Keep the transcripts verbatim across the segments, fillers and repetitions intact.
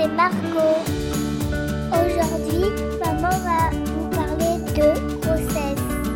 c'est Margot. Aujourd'hui, maman va vous parler de grossesse.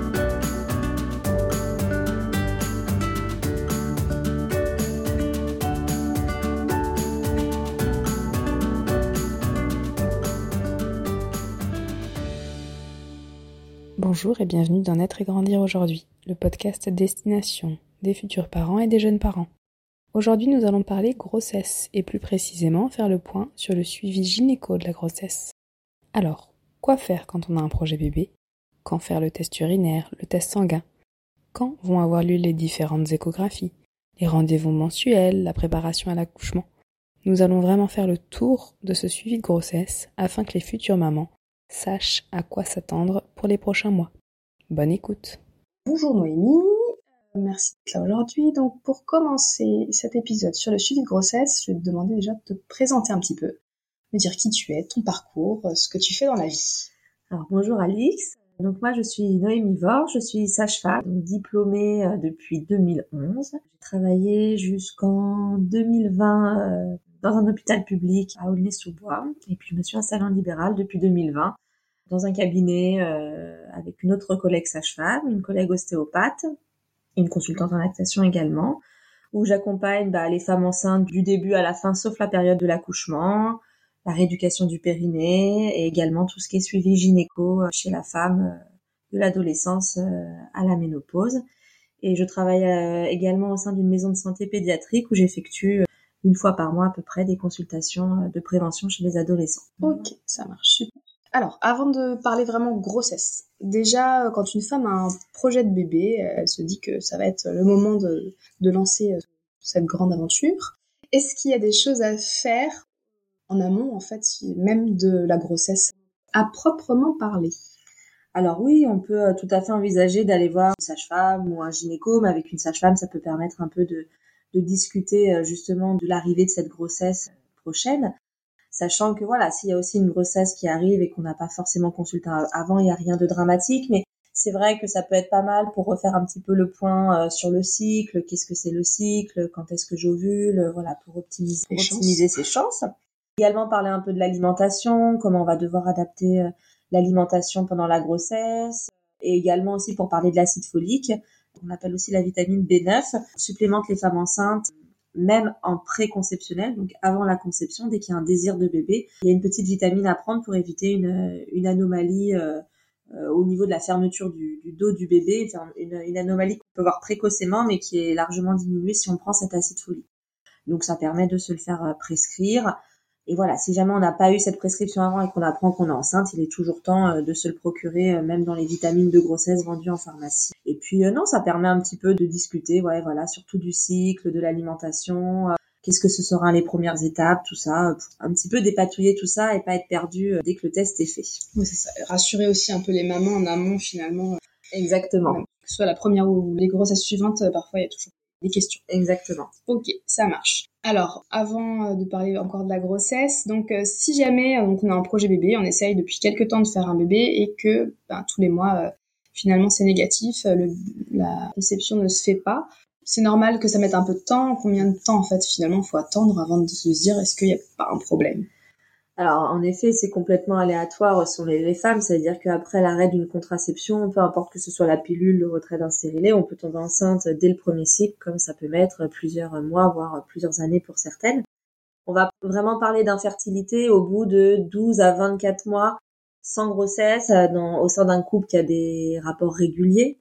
Bonjour et bienvenue dans Naître et Grandir aujourd'hui, le podcast destination des futurs parents et des jeunes parents. Aujourd'hui, nous allons parler grossesse et plus précisément faire le point sur le suivi gynéco de la grossesse. Alors, quoi faire quand on a un projet bébé? Quand faire le test urinaire, le test sanguin? Quand vont avoir lieu les différentes échographies, les rendez-vous mensuels, la préparation à l'accouchement? Nous allons vraiment faire le tour de ce suivi de grossesse afin que les futures mamans sachent à quoi s'attendre pour les prochains mois. Bonne écoute. Bonjour Noémie, merci d'être là aujourd'hui. Donc pour commencer cet épisode sur le suivi de grossesse, je vais te demander déjà de te présenter un petit peu, me dire qui tu es, ton parcours, ce que tu fais dans la vie. Alors bonjour Alix, donc moi je suis Noémie Vore, je suis sage-femme, donc diplômée depuis deux mille onze. J'ai travaillé jusqu'en deux mille vingt euh, dans un hôpital public à Aulnay-sous-Bois, et puis je me suis installée en libéral depuis deux mille vingt dans un cabinet euh, avec une autre collègue sage-femme, une collègue ostéopathe, une consultante en lactation également, où j'accompagne bah, les femmes enceintes du début à la fin, sauf la période de l'accouchement, la rééducation du périnée et également tout ce qui est suivi gynéco chez la femme de l'adolescence à la ménopause. Et je travaille également au sein d'une maison de santé pédiatrique où j'effectue une fois par mois à peu près des consultations de prévention chez les adolescents. Ok, ça marche, super. Alors, avant de parler vraiment grossesse, déjà, quand une femme a un projet de bébé, elle se dit que ça va être le moment de, de lancer cette grande aventure. Est-ce qu'il y a des choses à faire en amont, en fait, même de la grossesse, à proprement parler? Alors oui, on peut tout à fait envisager d'aller voir une sage-femme ou un gynéco, mais avec une sage-femme, ça peut permettre un peu de, de discuter justement de l'arrivée de cette grossesse prochaine. Sachant que voilà, s'il y a aussi une grossesse qui arrive et qu'on n'a pas forcément consulté avant, il n'y a rien de dramatique, mais c'est vrai que ça peut être pas mal pour refaire un petit peu le point sur le cycle, qu'est-ce que c'est le cycle, quand est-ce que j'ovule, voilà, pour optimiser, optimiser ses chances. Également parler un peu de l'alimentation, comment on va devoir adapter l'alimentation pendant la grossesse, et également aussi pour parler de l'acide folique, on appelle aussi la vitamine B neuf, on supplémente les femmes enceintes même en préconceptionnel, donc avant la conception, dès qu'il y a un désir de bébé, il y a une petite vitamine à prendre pour éviter une, une anomalie euh, euh, au niveau de la fermeture du, du dos du bébé, une, une anomalie qu'on peut voir précocement, mais qui est largement diminuée si on prend cet acide folique. Donc ça permet de se le faire prescrire. Et voilà, si jamais on n'a pas eu cette prescription avant et qu'on apprend qu'on est enceinte, il est toujours temps de se le procurer, même dans les vitamines de grossesse vendues en pharmacie. Et puis euh, non, ça permet un petit peu de discuter, ouais, voilà, surtout du cycle, de l'alimentation, euh, qu'est-ce que ce sera les premières étapes, tout ça, pour un petit peu dépatouiller tout ça et pas être perdu euh, dès que le test est fait. Oui, c'est ça. Rassurer aussi un peu les mamans en amont finalement. Exactement. Que ce soit la première ou les grossesses suivantes, parfois il y a toujours des questions. Exactement. Ok, ça marche. Alors, avant de parler encore de la grossesse, donc euh, si jamais euh, donc on a un projet bébé, on essaye depuis quelques temps de faire un bébé et que ben, tous les mois, euh, finalement c'est négatif, euh, le, la conception ne se fait pas, c'est normal que ça mette un peu de temps. Combien de temps en fait finalement faut attendre avant de se dire est-ce qu'il n'y a pas un problème? Alors, en effet, c'est complètement aléatoire sur les, les femmes, c'est-à-dire qu'après l'arrêt d'une contraception, peu importe que ce soit la pilule, le retrait d'un stérilet, on peut tomber enceinte dès le premier cycle, comme ça peut mettre plusieurs mois, voire plusieurs années pour certaines. On va vraiment parler d'infertilité au bout de douze à vingt-quatre mois sans grossesse, dans, au sein d'un couple qui a des rapports réguliers,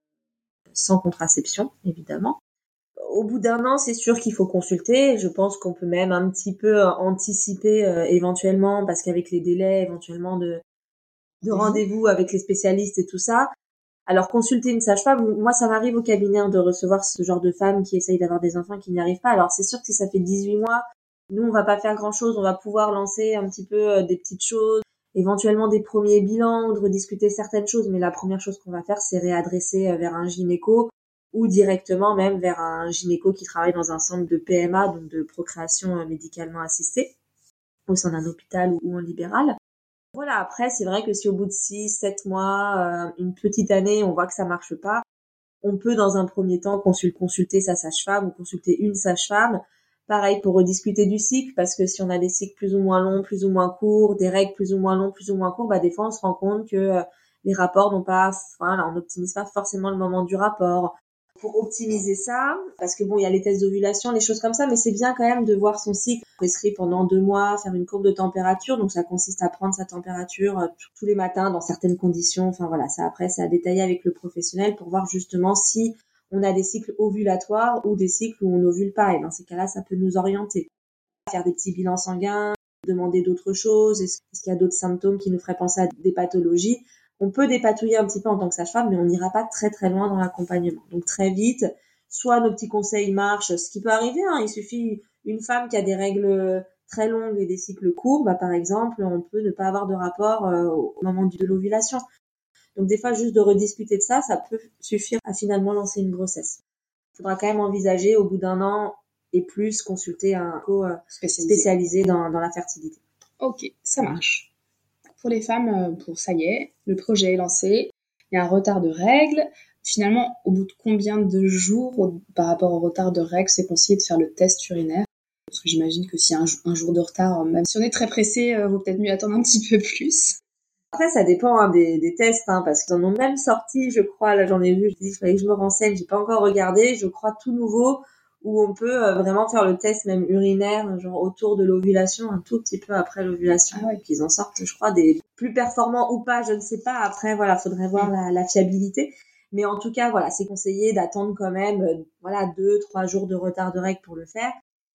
sans contraception, évidemment. Au bout d'un an, c'est sûr qu'il faut consulter. Je pense qu'on peut même un petit peu anticiper euh, éventuellement, parce qu'avec les délais éventuellement de, de rendez-vous avec les spécialistes et tout ça. Alors consulter une sage-femme, moi ça m'arrive au cabinet de recevoir ce genre de femmes qui essayent d'avoir des enfants qui n'y arrivent pas. Alors c'est sûr que si ça fait dix-huit mois, nous on va pas faire grand-chose, on va pouvoir lancer un petit peu euh, des petites choses, éventuellement des premiers bilans ou de rediscuter certaines choses. Mais la première chose qu'on va faire, c'est réadresser euh, vers un gynéco, ou directement même vers un gynéco qui travaille dans un centre de P M A, donc de procréation médicalement assistée, au sein d'un hôpital ou en libéral. Voilà, après, c'est vrai que si au bout de six, sept mois, euh, une petite année, on voit que ça marche pas, on peut dans un premier temps consulter sa sage-femme ou consulter une sage-femme Pareil pour rediscuter du cycle, parce que si on a des cycles plus ou moins longs, plus ou moins courts, des règles plus ou moins longs, plus ou moins courts, bah des fois on se rend compte que euh, les rapports n'ont pas, enfin là, on n'optimise pas forcément le moment du rapport. Pour optimiser ça, parce que bon, il y a les tests d'ovulation, les choses comme ça, mais c'est bien quand même de voir son cycle prescrit pendant deux mois, faire une courbe de température. Donc ça consiste à prendre sa température euh, tous les matins dans certaines conditions. Enfin voilà, ça après c'est à détailler avec le professionnel pour voir justement si on a des cycles ovulatoires ou des cycles où on n'ovule pas. Et dans ces cas-là, ça peut nous orienter. Faire des petits bilans sanguins, demander d'autres choses. Est-ce qu'il y a d'autres symptômes qui nous feraient penser à des pathologies? On peut dépatouiller un petit peu en tant que sage-femme, mais on n'ira pas très très loin dans l'accompagnement. Donc très vite, soit nos petits conseils marchent, ce qui peut arriver, hein, il suffit une femme qui a des règles très longues et des cycles courts, bah par exemple, on peut ne pas avoir de rapport euh, au moment de l'ovulation. Donc des fois, juste de rediscuter de ça, ça peut suffire à finalement lancer une grossesse. Il faudra quand même envisager au bout d'un an et plus consulter un co euh, spécialisé, spécialisé dans, dans la fertilité. Ok, ça marche. Pour les femmes, pour ça y est, le projet est lancé, il y a un retard de règles. Finalement, au bout de combien de jours par rapport au retard de règles, c'est conseillé de faire le test urinaire? Parce que j'imagine que s'il y a un, un jour de retard, même si on est très pressé, euh, vaut peut-être mieux attendre un petit peu plus. Après, ça dépend hein, des, des tests, hein, parce qu'ils en ont même sorti, je crois, là j'en ai vu, je dis, il fallait que je me renseigne, j'ai pas encore regardé, je crois tout nouveau, où on peut euh, vraiment faire le test même urinaire, genre autour de l'ovulation, un tout petit peu après l'ovulation. Ah ouais. Qu'ils en sortent, je crois, des plus performants ou pas, je ne sais pas. Après, voilà, faudrait voir la, la fiabilité. Mais en tout cas, voilà, c'est conseillé d'attendre quand même, euh, voilà, deux, trois jours de retard de règles pour le faire.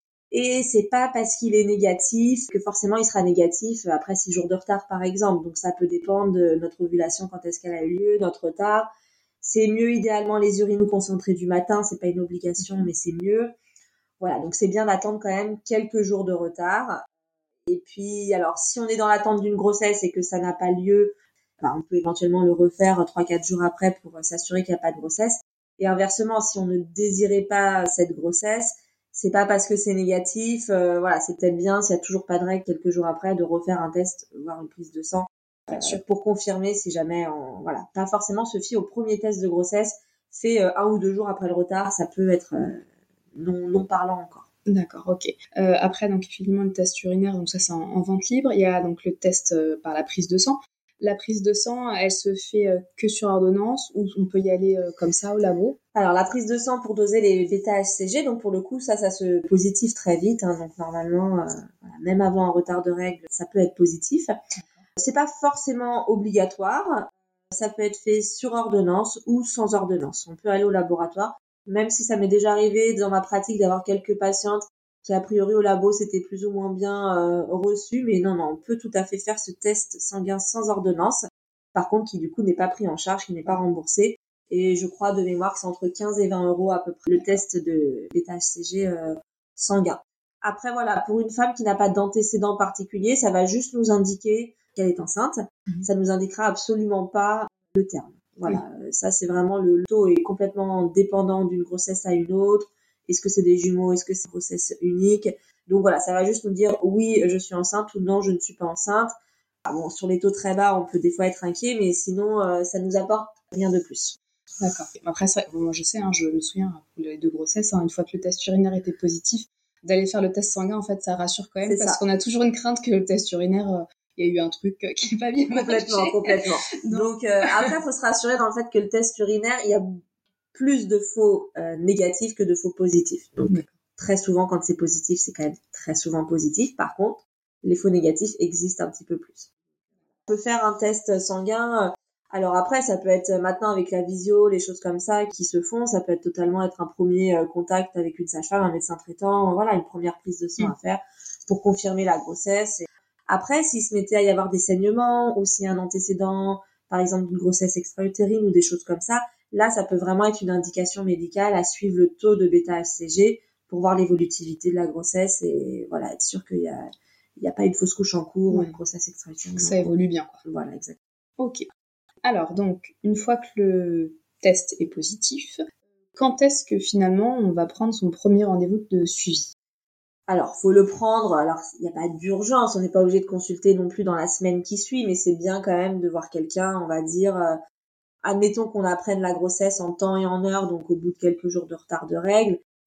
Et c'est pas parce qu'il est négatif que forcément il sera négatif après six jours de retard, par exemple. Donc ça peut dépendre de notre ovulation, quand est-ce qu'elle a eu lieu, notre retard. C'est mieux idéalement les urines concentrées du matin, c'est pas une obligation, mais c'est mieux. Voilà, donc c'est bien d'attendre quand même quelques jours de retard. Et puis, alors, si on est dans l'attente d'une grossesse et que ça n'a pas lieu, ben, on peut éventuellement le refaire trois quatre jours après pour s'assurer qu'il n'y a pas de grossesse. Et inversement, si on ne désirait pas cette grossesse, c'est pas parce que c'est négatif, euh, voilà, c'est peut-être bien, s'il y a toujours pas de règles quelques jours après, de refaire un test, voire une prise de sang. Euh, pour confirmer si jamais on, voilà, pas forcément se fier au premier test de grossesse fait euh, un ou deux jours après le retard, ça peut être euh, non, non parlant encore. D'accord, ok. Euh, après, donc effectivement, le test urinaire, donc ça c'est en, en vente libre. Il y a donc le test euh, par la prise de sang. La prise de sang, elle se fait euh, que sur ordonnance ou on peut y aller euh, comme ça au labo? Alors la prise de sang pour doser les bêta-H C G, donc pour le coup ça, ça se positive très vite. Hein, donc normalement, euh, voilà, même avant un retard de règles, ça peut être positif. C'est pas forcément obligatoire. Ça peut être fait sur ordonnance ou sans ordonnance. On peut aller au laboratoire. Même si ça m'est déjà arrivé dans ma pratique d'avoir quelques patientes qui a priori au labo c'était plus ou moins bien euh, reçu, mais non, non, on peut tout à fait faire ce test sanguin sans ordonnance. Par contre, qui du coup n'est pas pris en charge, qui n'est pas remboursé. Et je crois de mémoire que c'est entre quinze et vingt euros à peu près le test de bêta-H C G euh, sanguin. Après voilà, pour une femme qui n'a pas d'antécédent particulier, ça va juste nous indiquer qu'elle est enceinte. Mmh. Ça nous indiquera absolument pas le terme. Voilà, oui. Ça c'est vraiment le, le taux est complètement dépendant d'une grossesse à une autre. Est-ce que c'est des jumeaux, est-ce que c'est une grossesse unique? Donc voilà, ça va juste nous dire oui, je suis enceinte ou non, je ne suis pas enceinte. Ah bon, sur les taux très bas, on peut des fois être inquiet, mais sinon euh, ça nous apporte rien de plus. D'accord. Après ça, bon, moi je sais, hein, je me souviens pour les deux grossesses, hein, une fois que le test urinaire était positif, d'aller faire le test sanguin, en fait, ça rassure quand même, c'est parce ça. Qu'on a toujours une crainte que le test urinaire, euh, il y a eu un truc euh, qui n'est pas bien complètement, marché. Complètement, complètement. Donc euh, après, il faut se rassurer dans le fait que le test urinaire, il y a plus de faux euh, négatifs que de faux positifs. Donc mmh. très souvent, quand c'est positif, c'est quand même très souvent positif. Par contre, les faux négatifs existent un petit peu plus. On peut faire un test sanguin. Euh, alors après, ça peut être maintenant avec la visio, les choses comme ça qui se font. Ça peut être totalement être un premier euh, contact avec une sage-femme, un médecin traitant. Voilà, une première prise de sang mmh. à faire pour confirmer la grossesse. Et après, s'il se mettait à y avoir des saignements ou s'il y a un antécédent, par exemple d'une grossesse extra-utérine ou des choses comme ça, là, ça peut vraiment être une indication médicale à suivre le taux de bêta-H C G pour voir l'évolutivité de la grossesse et voilà, être sûr qu'il y a, il y a pas une fausse couche en cours ouais. ou une grossesse extra-utérine. Ça évolue bien, quoi. Voilà, exactement. Ok. Alors, donc, une fois que le test est positif, quand est-ce que finalement on va prendre son premier rendez-vous de suivi? Alors, faut le prendre. Alors, il n'y a pas d'urgence. On n'est pas obligé de consulter non plus dans la semaine qui suit, mais c'est bien quand même de voir quelqu'un, on va dire... Euh, admettons qu'on apprenne la grossesse en temps et en heure, donc au bout de quelques jours de retard de règles,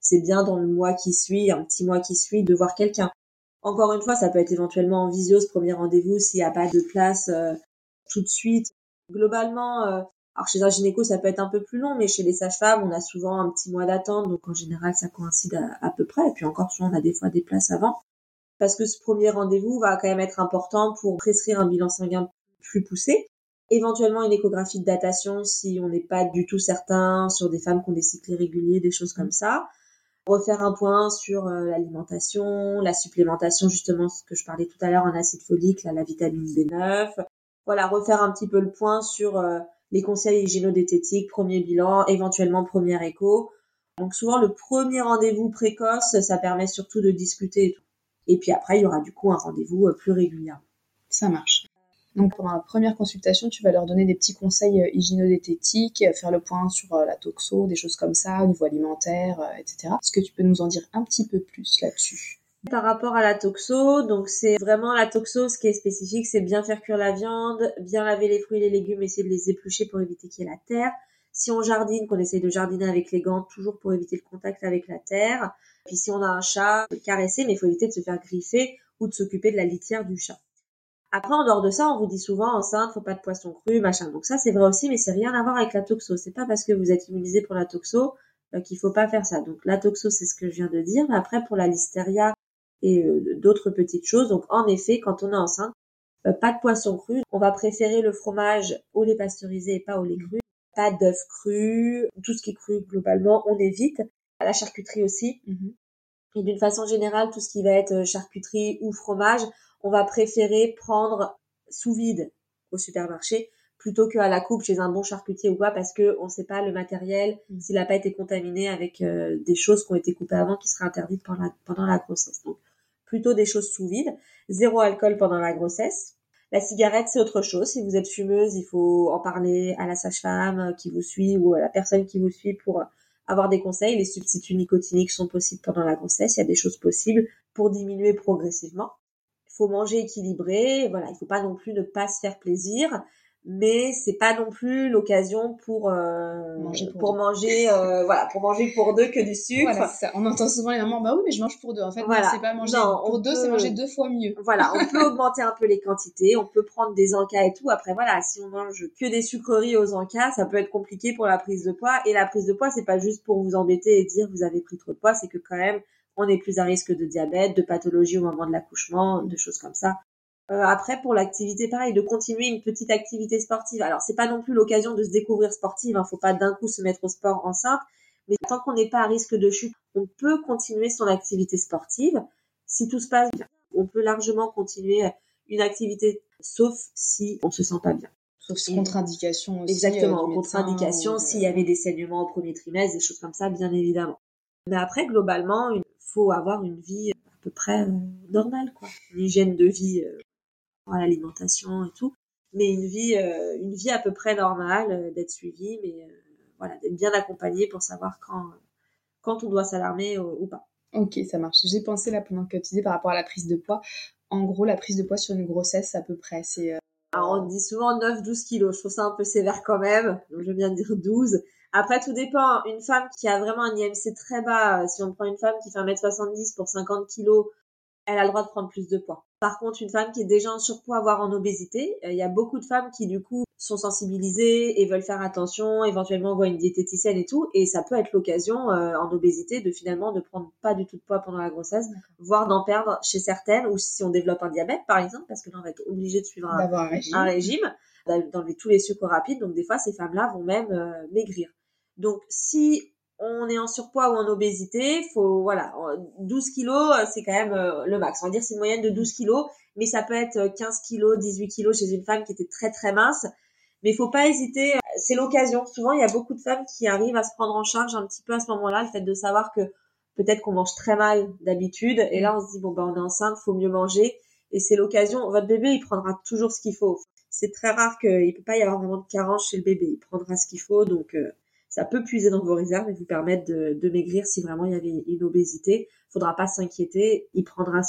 c'est bien dans le mois qui suit, un petit mois qui suit, de voir quelqu'un. Encore une fois, ça peut être éventuellement en visio ce premier rendez-vous s'il n'y a pas de place euh, tout de suite. Globalement, euh, alors chez un gynéco, ça peut être un peu plus long, mais chez les sages-femmes, on a souvent un petit mois d'attente, donc en général, ça coïncide à, à peu près. Et puis encore, souvent, on a des fois des places avant. Parce que ce premier rendez-vous va quand même être important pour prescrire un bilan sanguin plus poussé. Éventuellement, une échographie de datation si on n'est pas du tout certain sur des femmes qui ont des cycles irréguliers, des choses comme ça. Refaire un point sur euh, l'alimentation, la supplémentation, justement, ce que je parlais tout à l'heure en acide folique, là, la vitamine B neuf. Voilà, refaire un petit peu le point sur euh, les conseils hygiéno-diététiques, premier bilan, éventuellement première écho. Donc souvent, le premier rendez-vous précoce, ça permet surtout de discuter et tout. Et puis après, il y aura du coup un rendez-vous euh, plus régulier. Ça marche. Donc pendant la première consultation, tu vas leur donner des petits conseils hygiéno-diététiques, faire le point sur la toxo, des choses comme ça, au niveau alimentaire, et cetera. Est-ce que tu peux nous en dire un petit peu plus là-dessus ? Par rapport à la toxo, donc c'est vraiment la toxo, ce qui est spécifique, c'est bien faire cuire la viande, bien laver les fruits et les légumes, essayer de les éplucher pour éviter qu'il y ait la terre. Si on jardine, qu'on essaye de jardiner avec les gants, toujours pour éviter le contact avec la terre. Puis si on a un chat, le caresser, mais il faut éviter de se faire griffer ou de s'occuper de la litière du chat. Après, en dehors de ça, on vous dit souvent, enceinte, faut pas de poisson cru, machin. Donc ça, c'est vrai aussi, mais c'est rien à voir avec la toxo. C'est pas parce que vous êtes immunisé pour la toxo euh, qu'il faut pas faire ça. Donc la toxo, c'est ce que je viens de dire. Mais après, pour la listeria et euh, d'autres petites choses, donc en effet, quand on est enceinte, euh, pas de poisson cru. On va préférer le fromage au lait pasteurisé et pas au lait cru. Pas d'œufs crus, tout ce qui est cru, globalement, on évite. La charcuterie aussi. Mm-hmm. Et d'une façon générale, tout ce qui va être charcuterie ou fromage, on va préférer prendre sous vide au supermarché plutôt qu'à la coupe chez un bon charcutier ou quoi, parce que on sait pas le matériel, mmh. s'il n'a pas été contaminé avec euh, des choses qui ont été coupées avant qui seraient interdites pendant la, pendant la grossesse. Donc, plutôt des choses sous vide. Zéro alcool pendant la grossesse. La cigarette, c'est autre chose. Si vous êtes fumeuse, il faut en parler à la sage-femme qui vous suit ou à la personne qui vous suit pour avoir des conseils. Les substituts nicotiniques sont possibles pendant la grossesse. Il y a des choses possibles pour diminuer progressivement. Il faut manger équilibré. Voilà, il faut pas non plus ne pas se faire plaisir, mais c'est pas non plus l'occasion pour euh, manger pour, pour manger euh, voilà pour manger pour deux que du sucre. Voilà, c'est ça. On entend souvent les mamans, bah oui, mais je mange pour deux. En fait, voilà. non, c'est pas manger non, pour deux, peut... c'est manger deux fois mieux. Voilà, on peut augmenter un peu les quantités, on peut prendre des encas et tout. Après voilà, si on mange que des sucreries aux encas, ça peut être compliqué pour la prise de poids. Et la prise de poids, c'est pas juste pour vous embêter et dire vous avez pris trop de poids, c'est que quand même on est plus à risque de diabète, de pathologie au moment de l'accouchement, de choses comme ça. Euh, après, pour l'activité, pareil, de continuer une petite activité sportive. Alors, c'est pas non plus l'occasion de se découvrir sportive, hein, faut pas d'un coup se mettre au sport enceinte, mais tant qu'on n'est pas à risque de chute, on peut continuer son activité sportive. Si tout se passe bien, on peut largement continuer une activité, sauf si on se sent pas bien. Sauf si contre-indication aussi. Exactement, euh, contre-indication, ou... s'il y avait des saignements au premier trimestre, des choses comme ça, bien évidemment. Mais après, globalement, il faut avoir une vie à peu près euh, normale, quoi. Une hygiène de vie... Euh, à l'alimentation et tout, mais une vie euh, une vie à peu près normale, euh, d'être suivie, mais euh, voilà, d'être bien accompagnée pour savoir quand quand on doit s'alarmer ou, ou pas. Ok, ça marche. J'ai pensé là pendant que tu disais par rapport à la prise de poids. En gros, la prise de poids sur une grossesse, à peu près, c'est... Euh... Alors, on dit souvent neuf à douze kilos. Je trouve ça un peu sévère quand même. Donc, je viens de dire douze. Après, tout dépend. Une femme qui a vraiment un I M C très bas, si on prend une femme qui fait un mètre soixante-dix pour cinquante kilos, elle a le droit de prendre plus de poids. Par contre, une femme qui est déjà en surpoids, voire en obésité, il y a beaucoup de femmes qui, du coup, sont sensibilisées et veulent faire attention, éventuellement voient une diététicienne et tout, et ça peut être l'occasion, euh, en obésité, de finalement ne prendre pas du tout de poids pendant la grossesse, voire d'en perdre chez certaines, ou si on développe un diabète, par exemple, parce que là, on va être obligé de suivre un, un régime, un régime d'enlever tous les sucres rapides, donc des fois, ces femmes-là vont même euh, maigrir. Donc, si on est en surpoids ou en obésité, faut, voilà, douze kilos, c'est quand même euh, le max. On va dire c'est une moyenne de douze kilos, mais ça peut être quinze kilos, dix-huit kilos chez une femme qui était très très mince. Mais il faut pas hésiter, c'est l'occasion. Souvent, il y a beaucoup de femmes qui arrivent à se prendre en charge un petit peu à ce moment-là, le fait de savoir que peut-être qu'on mange très mal d'habitude, et là on se dit bon ben on est enceinte, faut mieux manger, et c'est l'occasion. Votre bébé, il prendra toujours ce qu'il faut. C'est très rare qu'il peut pas y avoir vraiment de carence chez le bébé. Il prendra ce qu'il faut, donc euh, ça peut puiser dans vos réserves et vous permettre de, de maigrir si vraiment il y avait une obésité. Faudra pas s'inquiéter, il prendra ce qu'il faut.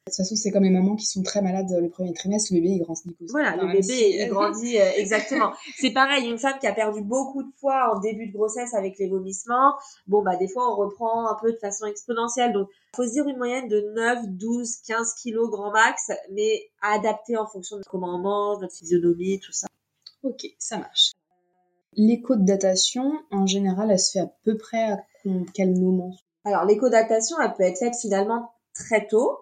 De toute façon, c'est comme les mamans qui sont très malades le premier trimestre, le bébé il grandit. Voilà, le bébé si... il grandit euh, exactement. C'est pareil, une femme qui a perdu beaucoup de poids en début de grossesse avec les vomissements, bon bah des fois on reprend un peu de façon exponentielle. Donc il faut se dire une moyenne de neuf, douze, quinze kilos grand max, mais à adapter en fonction de comment on mange, notre physionomie, tout ça. Ok, ça marche. L'écho de datation, en général, elle se fait à peu près à quel moment? Alors l'écho de datation, elle peut être faite finalement très tôt.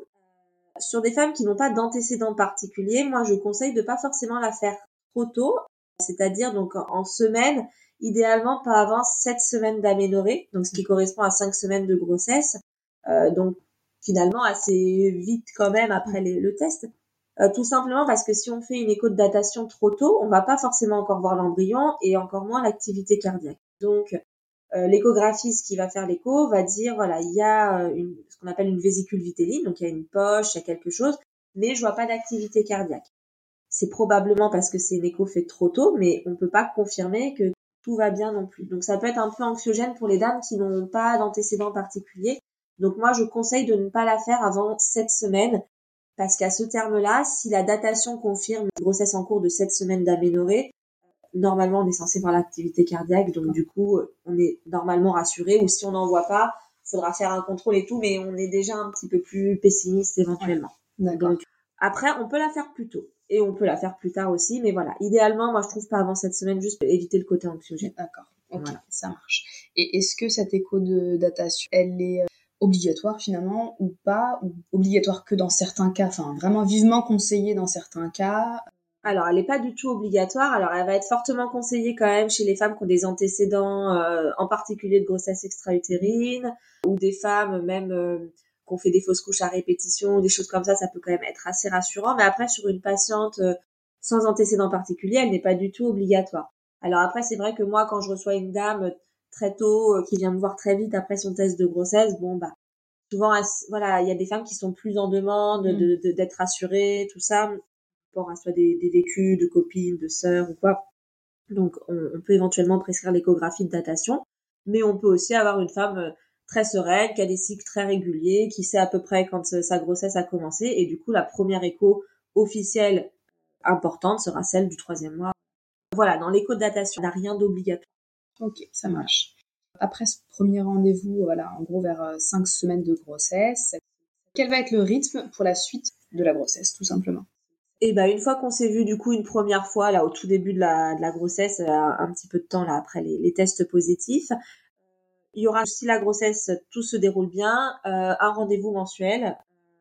Sur des femmes qui n'ont pas d'antécédents particuliers, moi je conseille de pas forcément la faire trop tôt, c'est-à-dire donc en semaine, idéalement pas avant sept semaines d'aménorrhée, donc ce qui correspond à cinq semaines de grossesse, euh, donc finalement assez vite quand même après les, le test, euh, tout simplement parce que si on fait une écho de datation trop tôt, on va pas forcément encore voir l'embryon et encore moins l'activité cardiaque. Donc Euh, l'échographiste qui va faire l'écho va dire voilà il y a une, ce qu'on appelle une vésicule vitelline, donc il y a une poche, il y a quelque chose, mais je vois pas d'activité cardiaque. C'est probablement parce que c'est une écho faite trop tôt, mais on peut pas confirmer que tout va bien non plus. Donc ça peut être un peu anxiogène pour les dames qui n'ont pas d'antécédents particuliers. Donc moi je conseille de ne pas la faire avant sept semaines, parce qu'à ce terme-là, si la datation confirme une grossesse en cours de sept semaines d'aménorrhée, normalement on est censé voir l'activité cardiaque, donc du coup on est normalement rassuré, ou si on n'en voit pas, il faudra faire un contrôle et tout, mais on est déjà un petit peu plus pessimiste éventuellement. Ouais, d'accord. Donc après on peut la faire plus tôt et on peut la faire plus tard aussi, mais voilà, idéalement moi je trouve pas avant cette semaine, juste pour éviter le côté anxiogène. D'accord, ok, voilà. Ça marche. Et est-ce que cette écho de datation, elle est obligatoire finalement ou pas, ou obligatoire que dans certains cas, enfin vraiment vivement conseillée dans certains cas? Alors, elle n'est pas du tout obligatoire. Alors, elle va être fortement conseillée quand même chez les femmes qui ont des antécédents, euh, en particulier de grossesse extra-utérine, ou des femmes même euh, qui ont fait des fausses couches à répétition, des choses comme ça. Ça peut quand même être assez rassurant. Mais après, sur une patiente euh, sans antécédents particuliers, elle n'est pas du tout obligatoire. Alors après, c'est vrai que moi, quand je reçois une dame très tôt, euh, qui vient me voir très vite après son test de grossesse, bon bah souvent, voilà, il y a des femmes qui sont plus en demande de, de, de, d'être rassurées, tout ça, rapport à soit des, des vécus de copines, de sœurs ou quoi. Donc, on, on peut éventuellement prescrire l'échographie de datation, mais on peut aussi avoir une femme très sereine, qui a des cycles très réguliers, qui sait à peu près quand sa grossesse a commencé, et du coup, la première écho officielle importante sera celle du troisième mois. Voilà, dans l'écho de datation, il n'y a rien d'obligatoire. Ok, ça marche. Après ce premier rendez-vous, voilà, en gros vers cinq semaines de grossesse, quel va être le rythme pour la suite de la grossesse, tout simplement? Et ben, une fois qu'on s'est vu du coup une première fois là au tout début de la, de la grossesse, un, un petit peu de temps là après les, les tests positifs, il y aura, si la grossesse tout se déroule bien, euh, un rendez-vous mensuel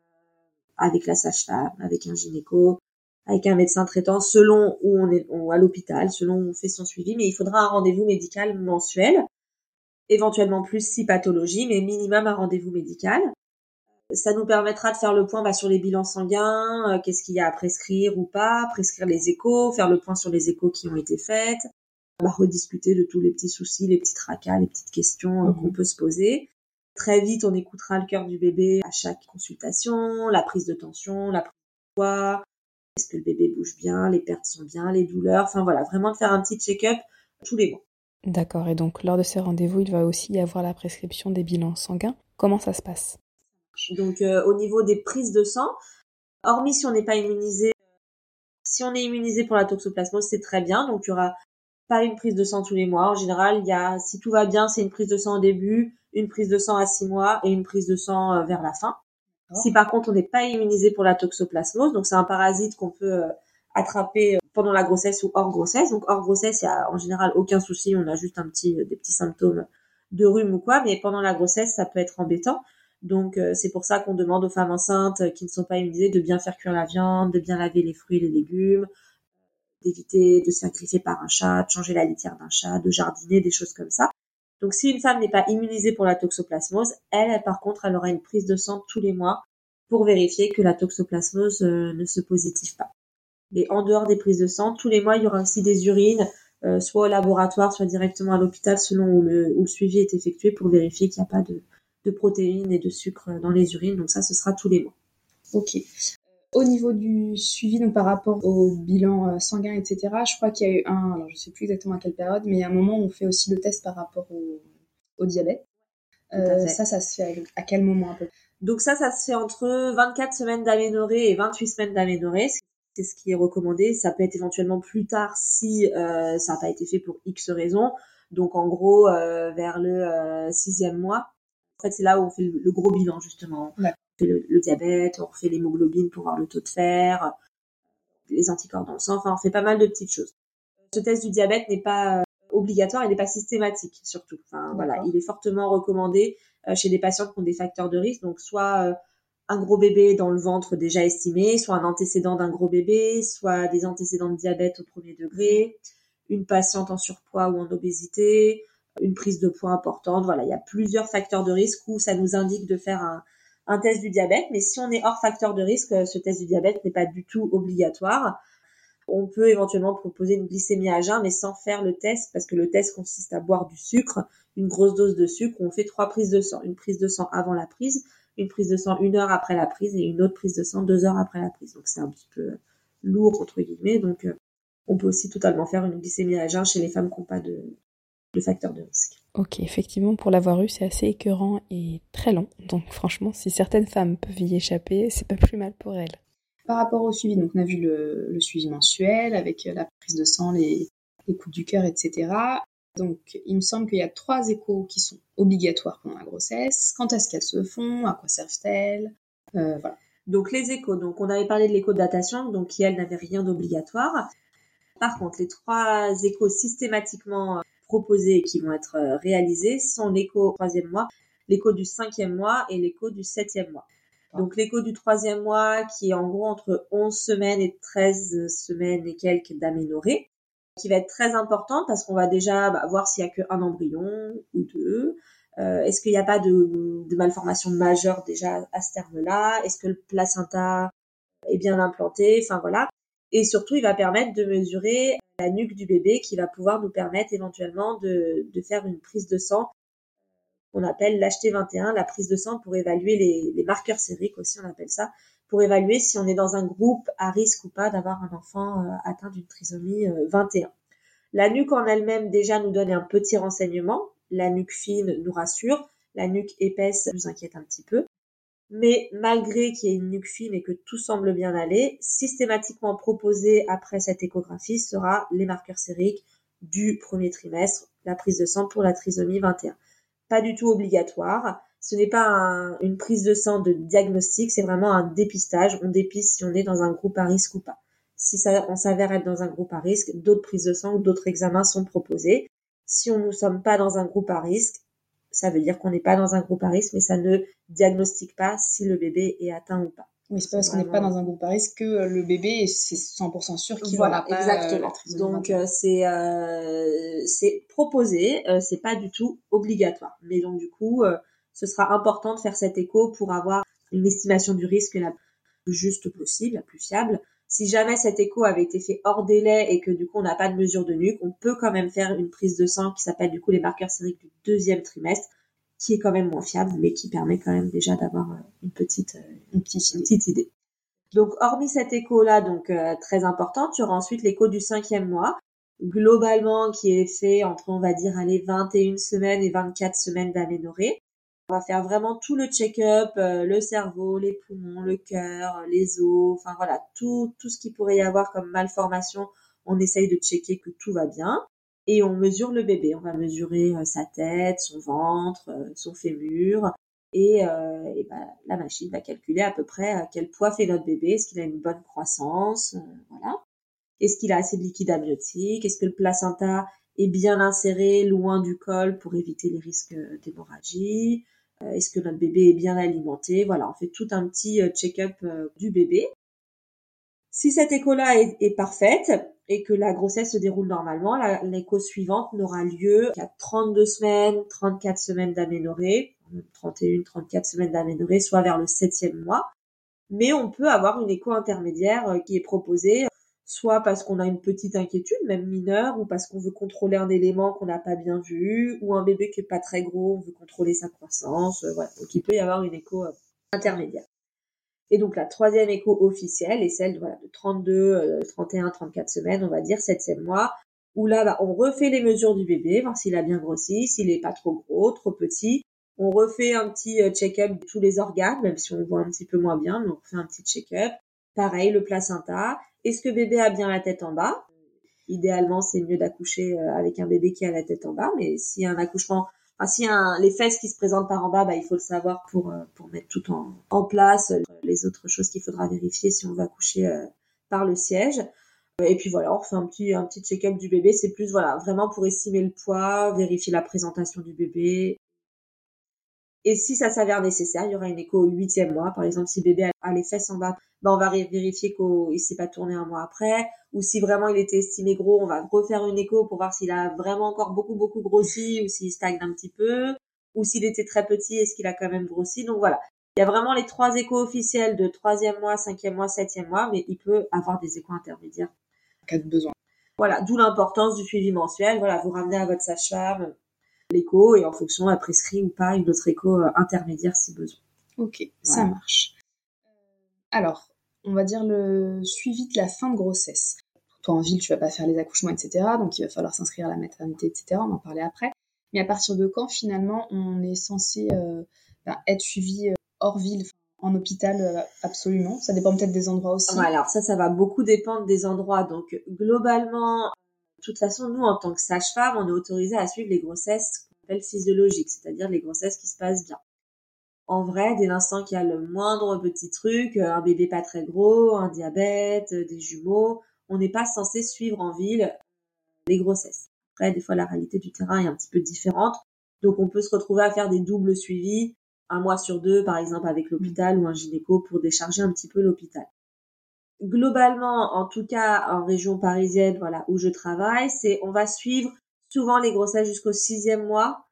avec la sage-femme, avec un gynéco, avec un médecin traitant, selon où on est, ou à l'hôpital, selon où on fait son suivi, mais il faudra un rendez-vous médical mensuel, éventuellement plus si pathologie, mais minimum un rendez-vous médical. Ça nous permettra de faire le point bah, sur les bilans sanguins, euh, qu'est-ce qu'il y a à prescrire ou pas, prescrire les échos, faire le point sur les échos qui ont été faites, bah, rediscuter de tous les petits soucis, les petits tracas, les petites questions euh, mmh. qu'on peut se poser. Très vite, on écoutera le cœur du bébé à chaque consultation, la prise de tension, la prise de poids, est-ce que le bébé bouge bien, les pertes sont bien, les douleurs, enfin voilà, vraiment de faire un petit check-up tous les mois. D'accord, et donc lors de ces rendez-vous, il va aussi y avoir la prescription des bilans sanguins. Comment ça se passe ? Donc euh, au niveau des prises de sang, hormis si on n'est pas immunisé, si on est immunisé pour la toxoplasmose, c'est très bien. Donc il y aura pas une prise de sang tous les mois. En général, il y a, si tout va bien, c'est une prise de sang au début, une prise de sang à six mois et une prise de sang euh, vers la fin. Oh. Si par contre on n'est pas immunisé pour la toxoplasmose, donc c'est un parasite qu'on peut euh, attraper pendant la grossesse ou hors grossesse. Donc hors grossesse, il y a en général aucun souci, on a juste un petit, des petits symptômes de rhume ou quoi, mais pendant la grossesse, ça peut être embêtant. Donc euh, c'est pour ça qu'on demande aux femmes enceintes euh, qui ne sont pas immunisées de bien faire cuire la viande, de bien laver les fruits et les légumes, d'éviter de se faire griffer par un chat, de changer la litière d'un chat, de jardiner, des choses comme ça. Donc si une femme n'est pas immunisée pour la toxoplasmose, elle, elle par contre, elle aura une prise de sang tous les mois pour vérifier que la toxoplasmose euh, ne se positive pas. Et en dehors des prises de sang, tous les mois, il y aura aussi des urines, euh, soit au laboratoire, soit directement à l'hôpital, selon où le, où le suivi est effectué, pour vérifier qu'il n'y a pas de de protéines et de sucre dans les urines, donc ça, ce sera tous les mois. Ok. Au niveau du suivi, donc par rapport au bilan sanguin, et cetera, je crois qu'il y a eu un, alors je sais plus exactement à quelle période, mais il y a un moment où on fait aussi le test par rapport au, au diabète. Euh, ça, ça se fait à, à quel moment un peu ? Donc ça, ça se fait entre vingt-quatre semaines d'aménorrhée et vingt-huit semaines d'aménorrhée. C'est ce qui est recommandé. Ça peut être éventuellement plus tard si euh, ça n'a pas été fait pour X raisons. Donc en gros, euh, vers le euh, sixième mois. En fait, c'est là où on fait le, le gros bilan, justement. Ouais. On fait le, le diabète, on refait l'hémoglobine pour voir le taux de fer, les anticorps dans le sang. Enfin, on fait pas mal de petites choses. Ce test du diabète n'est pas obligatoire, il n'est pas systématique, surtout. Enfin, voilà, il est fortement recommandé euh, chez des patients qui ont des facteurs de risque. Donc, soit euh, un gros bébé dans le ventre déjà estimé, soit un antécédent d'un gros bébé, soit des antécédents de diabète au premier degré, une patiente en surpoids ou en obésité, une prise de poids importante. Voilà, il y a plusieurs facteurs de risque où ça nous indique de faire un, un test du diabète. Mais si on est hors facteur de risque, ce test du diabète n'est pas du tout obligatoire. On peut éventuellement proposer une glycémie à jeun, mais sans faire le test, parce que le test consiste à boire du sucre, une grosse dose de sucre. On fait trois prises de sang. Une prise de sang avant la prise, une prise de sang une heure après la prise et une autre prise de sang deux heures après la prise. Donc c'est un petit peu lourd, entre guillemets. Donc euh, on peut aussi totalement faire une glycémie à jeun chez les femmes qui n'ont pas de, de facteur de risque. Ok, effectivement, pour l'avoir eu, c'est assez écœurant et très long. Donc franchement, si certaines femmes peuvent y échapper, c'est pas plus mal pour elles. Par rapport au suivi, donc on a vu le, le suivi mensuel avec la prise de sang, les, les coups du cœur, et cetera. Donc il me semble qu'il y a trois échos qui sont obligatoires pendant la grossesse. Quand est-ce qu'elles se font? À quoi servent-elles? euh, Voilà. Donc les échos, donc on avait parlé de l'écho de datation, donc qui elle n'avait rien d'obligatoire. Par contre, les trois échos systématiquement proposés et qui vont être réalisés sont l'écho du troisième mois, l'écho du cinquième mois et l'écho du septième mois. Donc l'écho du troisième mois qui est en gros entre onze semaines et treize semaines et quelques d'aménorrhée, qui va être très important parce qu'on va déjà bah, voir s'il y a qu'un embryon ou deux. Euh, est-ce qu'il n'y a pas de, de malformation majeure déjà à ce terme-là? Est-ce que le placenta est bien implanté? Enfin voilà. Et surtout, il va permettre de mesurer la nuque du bébé qui va pouvoir nous permettre éventuellement de, de faire une prise de sang qu'on appelle l'H T vingt et un, la prise de sang pour évaluer les, les marqueurs sériques aussi, on appelle ça, pour évaluer si on est dans un groupe à risque ou pas d'avoir un enfant euh, atteint d'une trisomie euh, vingt et un. La nuque en elle-même déjà nous donne un petit renseignement. La nuque fine nous rassure, la nuque épaisse nous inquiète un petit peu. Mais malgré qu'il y ait une nuque fine et que tout semble bien aller, systématiquement proposé après cette échographie sera les marqueurs sériques du premier trimestre, la prise de sang pour la trisomie vingt et un. Pas du tout obligatoire. Ce n'est pas un, une prise de sang de diagnostic, c'est vraiment un dépistage. On dépiste si on est dans un groupe à risque ou pas. Si ça, on s'avère être dans un groupe à risque, d'autres prises de sang ou d'autres examens sont proposés. Si on ne sommes pas dans un groupe à risque, ça veut dire qu'on n'est pas dans un groupe à risque, mais ça ne diagnostique pas si le bébé est atteint ou pas. Oui, c'est pas parce vraiment... qu'on n'est pas dans un groupe à risque que le bébé, c'est cent pour cent sûr qu'il voilà, aura pas exactement. la trisomie. Donc euh, c'est euh, c'est proposé, euh, c'est pas du tout obligatoire. Mais donc du coup, euh, ce sera important de faire cet écho pour avoir une estimation du risque la plus juste possible, la plus fiable. Si jamais cet écho avait été fait hors délai et que du coup on n'a pas de mesure de nuque, on peut quand même faire une prise de sang qui s'appelle du coup les marqueurs sériques du deuxième trimestre, qui est quand même moins fiable, mais qui permet quand même déjà d'avoir une petite, une petite, une petite idée. Donc, hormis cet écho-là, donc euh, très important, tu auras ensuite l'écho du cinquième mois, globalement qui est fait entre, on va dire, allez, vingt et une semaines et vingt-quatre semaines d'aménorrhée. On va faire vraiment tout le check-up, euh, le cerveau, les poumons, le cœur, les os, enfin voilà, tout, tout ce qu'il pourrait y avoir comme malformation, on essaye de checker que tout va bien. Et on mesure le bébé, on va mesurer euh, sa tête, son ventre, euh, son fémur, et, euh, et ben, la machine va calculer à peu près à quel poids fait notre bébé, est-ce qu'il a une bonne croissance, euh, voilà. Est-ce qu'il a assez de liquide amniotique, est-ce que le placenta est bien inséré loin du col pour éviter les risques d'hémorragie, euh, est-ce que notre bébé est bien alimenté, voilà, on fait tout un petit check-up euh, du bébé. Si cette écho-là est, est parfaite et que la grossesse se déroule normalement, la, l'écho suivante n'aura lieu qu'à trente-deux semaines, trente-quatre semaines d'aménorrhée, trente et une, trente-quatre semaines d'aménorrhée, soit vers le septième mois. Mais on peut avoir une écho intermédiaire qui est proposée, soit parce qu'on a une petite inquiétude, même mineure, ou parce qu'on veut contrôler un élément qu'on n'a pas bien vu, ou un bébé qui est pas très gros, on veut contrôler sa croissance, voilà. Donc il peut y avoir une écho intermédiaire. Et donc la troisième écho officielle est celle voilà, de trente-deux, trente et un, trente-quatre semaines, on va dire, septième mois, où là, bah, on refait les mesures du bébé, voir s'il a bien grossi, s'il est pas trop gros, trop petit. On refait un petit check-up de tous les organes, même si on voit un petit peu moins bien, mais on refait un petit check-up. Pareil, le placenta. Est-ce que bébé a bien la tête en bas? Idéalement, c'est mieux d'accoucher avec un bébé qui a la tête en bas, mais s'il y a un accouchement, enfin, s'il y a un, les fesses qui se présentent par en bas, bah, il faut le savoir pour, pour mettre tout en, en place. Les autres choses qu'il faudra vérifier si on va accoucher euh, par le siège. Et puis voilà, on refait un petit, un petit check-up du bébé. C'est plus, voilà, vraiment pour estimer le poids, vérifier la présentation du bébé. Et si ça s'avère nécessaire, il y aura une écho au huitième mois. Par exemple, si bébé a les fesses en bas, ben on va vérifier qu'il s'est pas tourné un mois après. Ou si vraiment il était estimé gros, on va refaire une écho pour voir s'il a vraiment encore beaucoup, beaucoup grossi ou s'il stagne un petit peu. Ou s'il était très petit, est-ce qu'il a quand même grossi. Donc voilà. Il y a vraiment les trois échos officiels de troisième mois, cinquième mois, septième mois, mais il peut avoir des échos intermédiaires. En cas de besoin. Voilà. D'où l'importance du suivi mensuel. Voilà. Vous ramenez à votre sage-femme l'écho et en fonction, elle prescrit ou pas une autre écho intermédiaire si besoin. Ok, voilà. Ça marche. Alors, on va dire le suivi de la fin de grossesse. Toi, en ville, tu vas pas faire les accouchements, et cetera. Donc, il va falloir s'inscrire à la maternité, et cetera. On va en parler après. Mais à partir de quand, finalement, on est censé euh, ben, être suivi euh, hors ville, en hôpital, euh, absolument. Ça dépend peut-être des endroits aussi. Ouais, alors ça, ça va beaucoup dépendre des endroits. Donc, globalement, de toute façon, nous, en tant que sage-femme, on est autorisé à suivre les grossesses qu'on appelle physiologiques, c'est-à-dire les grossesses qui se passent bien. En vrai, dès l'instant qu'il y a le moindre petit truc, un bébé pas très gros, un diabète, des jumeaux, on n'est pas censé suivre en ville les grossesses. Après, des fois, la réalité du terrain est un petit peu différente. Donc, on peut se retrouver à faire des doubles suivis, un mois sur deux, par exemple, avec l'hôpital ou un gynéco pour décharger un petit peu l'hôpital. Globalement, en tout cas en région parisienne, voilà, où je travaille, c'est on va suivre souvent les grossesses jusqu'au sixième mois,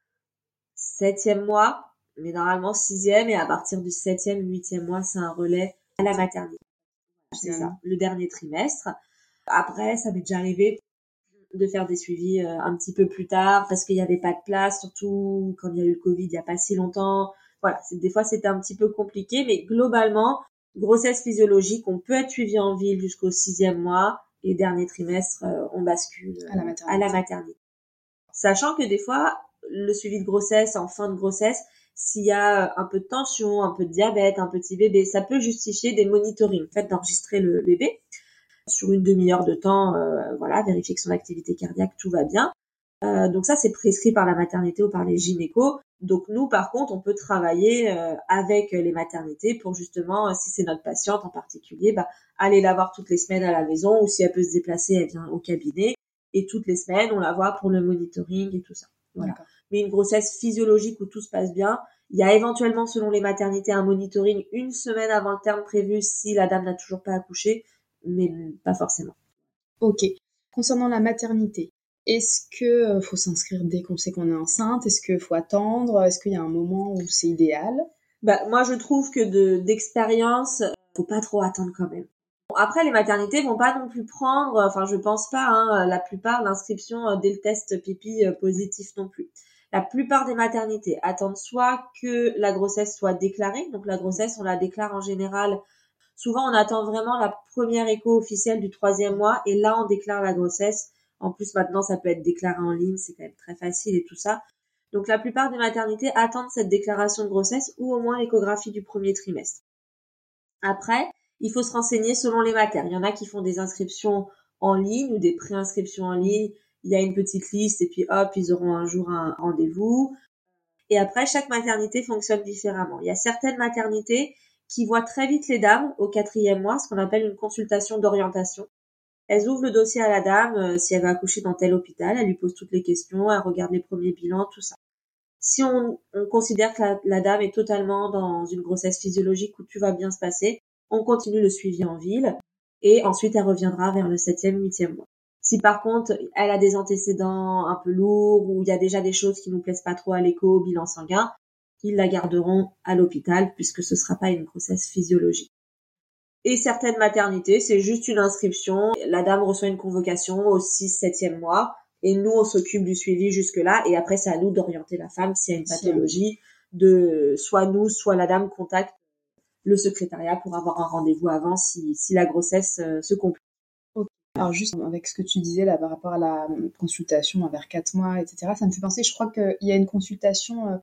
septième mois, mais normalement sixième, et à partir du septième, huitième mois, c'est un relais à la maternité. C'est ça, le dernier trimestre. Après, ça m'est déjà arrivé de faire des suivis euh, un petit peu plus tard parce qu'il n'y avait pas de place, surtout quand il y a eu le Covid il n'y a pas si longtemps. Voilà, c'est, des fois c'était un petit peu compliqué, mais globalement, grossesse physiologique, on peut être suivi en ville jusqu'au sixième mois et dernier trimestre, euh, on bascule euh, à, la maternité. à la maternité. Sachant que des fois, le suivi de grossesse, en fin de grossesse, s'il y a un peu de tension, un peu de diabète, un petit bébé, ça peut justifier des monitorings, en fait, d'enregistrer le bébé sur une demi-heure de temps, euh, voilà, vérifier que son activité cardiaque, tout va bien. Euh, donc ça, c'est prescrit par la maternité ou par les gynécos. Donc nous, par contre, on peut travailler euh, avec les maternités pour justement, si c'est notre patiente en particulier, bah, aller la voir toutes les semaines à la maison, ou si elle peut se déplacer, elle vient au cabinet. Et toutes les semaines, on la voit pour le monitoring et tout ça. Voilà. D'accord. Mais une grossesse physiologique où tout se passe bien, il y a éventuellement, selon les maternités, un monitoring une semaine avant le terme prévu si la dame n'a toujours pas accouché, mais pas forcément. Ok. Concernant la maternité, est-ce que euh, faut s'inscrire dès qu'on sait qu'on est enceinte? Est-ce qu'il faut attendre? Est-ce qu'il y a un moment où c'est idéal? Bah, moi, je trouve que de, d'expérience, faut pas trop attendre quand même. Bon, après, les maternités vont pas non plus prendre, enfin, je pense pas, hein, la plupart, l'inscription dès le test pipi positif non plus. La plupart des maternités attendent soit que la grossesse soit déclarée, donc la grossesse, on la déclare en général. Souvent, on attend vraiment la première écho officielle du troisième mois et là, on déclare la grossesse. En plus, maintenant, ça peut être déclaré en ligne, c'est quand même très facile et tout ça. Donc, la plupart des maternités attendent cette déclaration de grossesse ou au moins l'échographie du premier trimestre. Après, il faut se renseigner selon les maters. Il y en a qui font des inscriptions en ligne ou des préinscriptions en ligne. Il y a une petite liste et puis hop, ils auront un jour un rendez-vous. Et après, chaque maternité fonctionne différemment. Il y a certaines maternités qui voient très vite les dames au quatrième mois, ce qu'on appelle une consultation d'orientation. Elles ouvrent le dossier à la dame, euh, si elle va accoucher dans tel hôpital, elle lui pose toutes les questions, elle regarde les premiers bilans, tout ça. Si on, on considère que la, la dame est totalement dans une grossesse physiologique où tout va bien se passer, on continue le suivi en ville et ensuite elle reviendra vers le septième, huitième mois. Si par contre elle a des antécédents un peu lourds ou il y a déjà des choses qui nous plaisent pas trop à l'écho, au bilan sanguin, ils la garderont à l'hôpital puisque ce sera pas une grossesse physiologique. Et certaines maternités, c'est juste une inscription. La dame reçoit une convocation au six, septième mois et nous, on s'occupe du suivi jusque-là. Et après, c'est à nous d'orienter la femme s'il y a une pathologie, de soit nous, soit la dame contacte le secrétariat pour avoir un rendez-vous avant si, si la grossesse euh, se complique. Okay. Alors juste avec ce que tu disais là par rapport à la consultation vers quatre mois, et cetera, ça me fait penser, je crois qu'il y a une consultation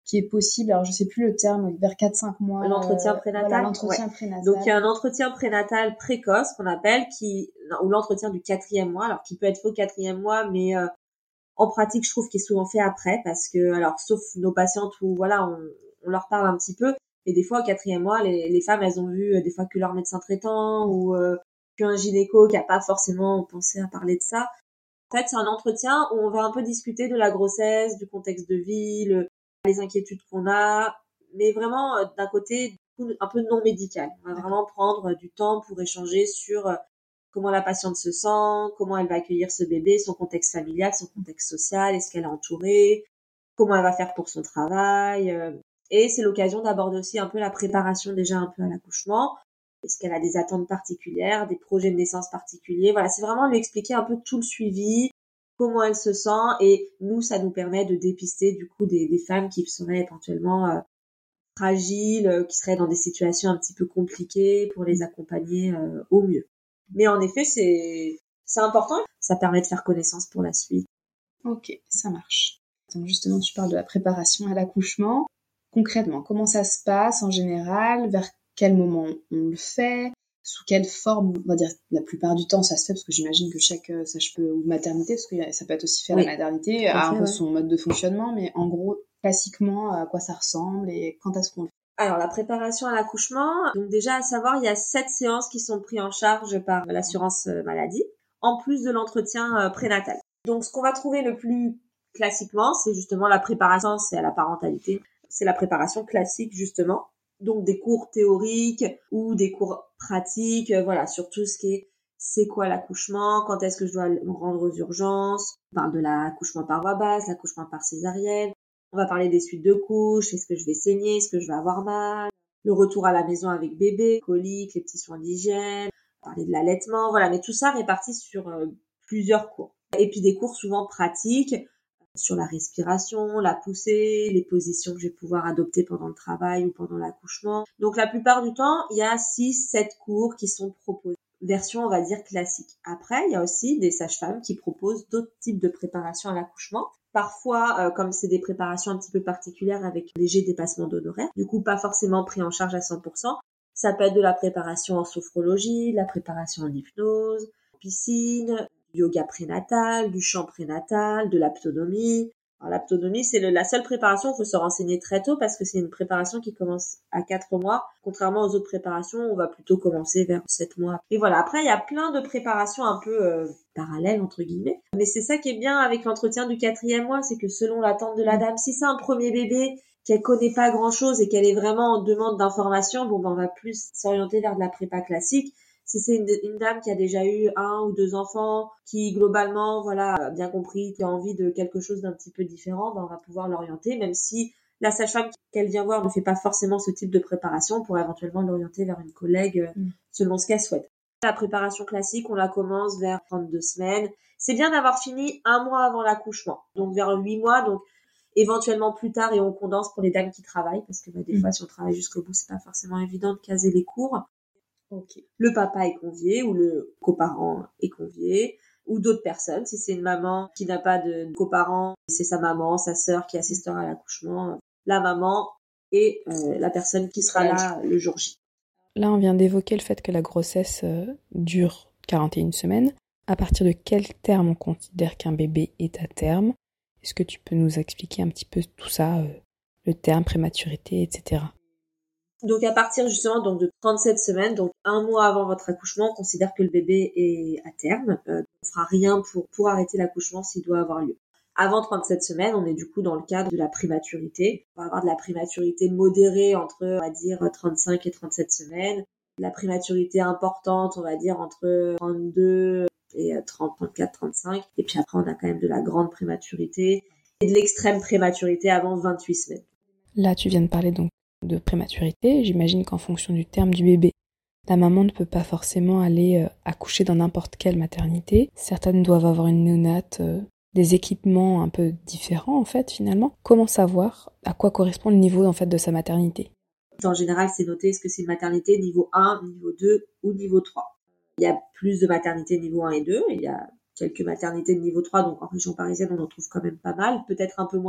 qui est possible. Alors je sais plus le terme, vers quatre cinq mois. L'entretien prénatal. Voilà, l'entretien ouais. prénatal. Donc il y a un entretien prénatal précoce qu'on appelle, qui ou l'entretien du quatrième mois, alors qui peut être fait au quatrième mois, mais euh, en pratique je trouve qu'il est souvent fait après, parce que alors sauf nos patientes où voilà on, on leur parle un petit peu, et des fois au quatrième mois les, les femmes elles ont vu euh, des fois que leur médecin traitant ou euh, qu'un gynéco qui a pas forcément pensé à parler de ça. En fait c'est un entretien où on va un peu discuter de la grossesse, du contexte de vie, le, les inquiétudes qu'on a, mais vraiment euh, d'un côté un peu non médical. On va vraiment prendre euh, du temps pour échanger sur euh, comment la patiente se sent, comment elle va accueillir ce bébé, son contexte familial, son contexte social, est-ce qu'elle est entourée, comment elle va faire pour son travail. Euh, et c'est l'occasion d'aborder aussi un peu la préparation déjà un peu à l'accouchement. Est-ce qu'elle a des attentes particulières, des projets de naissance particuliers. Voilà, c'est vraiment lui expliquer un peu tout le suivi, comment elle se sent, et nous, ça nous permet de dépister du coup des, des femmes qui seraient éventuellement euh, fragiles, euh, qui seraient dans des situations un petit peu compliquées, pour les accompagner euh, au mieux. Mais en effet, c'est c'est important, ça permet de faire connaissance pour la suite. Ok, ça marche. Donc justement, tu parles de la préparation à l'accouchement. Concrètement, comment ça se passe en général? Vers quel moment on le fait? Sous quelle forme? On va dire la plupart du temps ça se fait, parce que j'imagine que chaque sage-femme ou maternité, parce que ça peut être aussi fait oui. à la maternité, a un peu ouais. son mode de fonctionnement, mais en gros, classiquement, à quoi ça ressemble et quand est-ce qu'on le fait? Alors, la préparation à l'accouchement, donc déjà à savoir, il y a sept séances qui sont prises en charge par l'assurance maladie, en plus de l'entretien prénatal. Donc, ce qu'on va trouver le plus classiquement, c'est justement la préparation, c'est à la parentalité. C'est la préparation classique, justement. Donc, des cours théoriques ou des cours pratiques, voilà, sur tout ce qui est c'est quoi l'accouchement, quand est-ce que je dois me rendre aux urgences. On parle de l'accouchement par voie basse, l'accouchement par césarienne. On va parler des suites de couches, est-ce que je vais saigner, est-ce que je vais avoir mal, le retour à la maison avec bébé, coliques, les petits soins d'hygiène, parler de l'allaitement, voilà, mais tout ça réparti sur euh, plusieurs cours. Et puis des cours souvent pratiques sur la respiration, la poussée, les positions que je vais pouvoir adopter pendant le travail ou pendant l'accouchement. Donc la plupart du temps, il y a six sept cours qui sont proposés. Version, on va dire, classique. Après, il y a aussi des sages-femmes qui proposent d'autres types de préparation à l'accouchement. Parfois, euh, comme c'est des préparations un petit peu particulières avec léger dépassement d'honoraires, du coup pas forcément pris en charge à cent pour cent, ça peut être de la préparation en sophrologie, de la préparation en hypnose, piscine, du yoga prénatal, du chant prénatal, de l'aptonomie. Alors l'aptonomie, c'est le, la seule préparation, il faut se renseigner très tôt parce que c'est une préparation qui commence à quatre mois. Contrairement aux autres préparations, on va plutôt commencer vers sept mois. Et voilà, après il y a plein de préparations un peu euh, parallèles entre guillemets. Mais c'est ça qui est bien avec l'entretien du quatrième mois, c'est que selon l'attente de la dame, si c'est un premier bébé qu'elle connaît pas grand chose et qu'elle est vraiment en demande d'informations, bon ben on va plus s'orienter vers de la prépa classique. Si c'est une, une dame qui a déjà eu un ou deux enfants, qui globalement, voilà, a bien compris, qui a envie de quelque chose d'un petit peu différent, ben on va pouvoir l'orienter, même si la sage-femme qu'elle vient voir ne fait pas forcément ce type de préparation, on pourrait éventuellement l'orienter vers une collègue mmh. selon ce qu'elle souhaite. La préparation classique, on la commence vers trente-deux semaines. C'est bien d'avoir fini un mois avant l'accouchement, donc vers huit mois, donc éventuellement plus tard, et on condense pour les dames qui travaillent, parce que bah, des mmh. fois, si on travaille jusqu'au bout, c'est pas forcément évident de caser les cours. Okay. Le papa est convié ou le coparent est convié ou d'autres personnes. Si c'est une maman qui n'a pas de coparent, c'est sa maman, sa sœur qui assistera à l'accouchement, la maman et euh, la personne qui sera là le jour J. Là, on vient d'évoquer le fait que la grossesse euh, dure quarante et une semaines. À partir de quel terme on considère qu'un bébé est à terme? Est-ce que tu peux nous expliquer un petit peu tout ça, euh, le terme, prématurité, et cetera? Donc à partir justement donc de trente-sept semaines, donc un mois avant votre accouchement, on considère que le bébé est à terme. Euh, on fera rien pour pour arrêter l'accouchement s'il doit avoir lieu. Avant trente-sept semaines, on est du coup dans le cadre de la prématurité. On va avoir de la prématurité modérée entre, on va dire, trente-cinq et trente-sept semaines. La prématurité importante, on va dire, entre trente-deux et trente, trente-quatre, trente-cinq. Et puis après, on a quand même de la grande prématurité et de l'extrême prématurité avant vingt-huit semaines. Là, tu viens de parler donc de prématurité. J'imagine qu'en fonction du terme du bébé, la maman ne peut pas forcément aller euh, accoucher dans n'importe quelle maternité. Certaines doivent avoir une néonate, euh, des équipements un peu différents en fait finalement. Comment savoir à quoi correspond le niveau en fait de sa maternité? En général, c'est noté est-ce que c'est une maternité niveau un, niveau deux ou niveau trois. Il y a plus de maternités niveau un et deux, il y a quelques maternités de niveau trois, donc en région parisienne, on en trouve quand même pas mal, peut-être un peu moins dans d'autres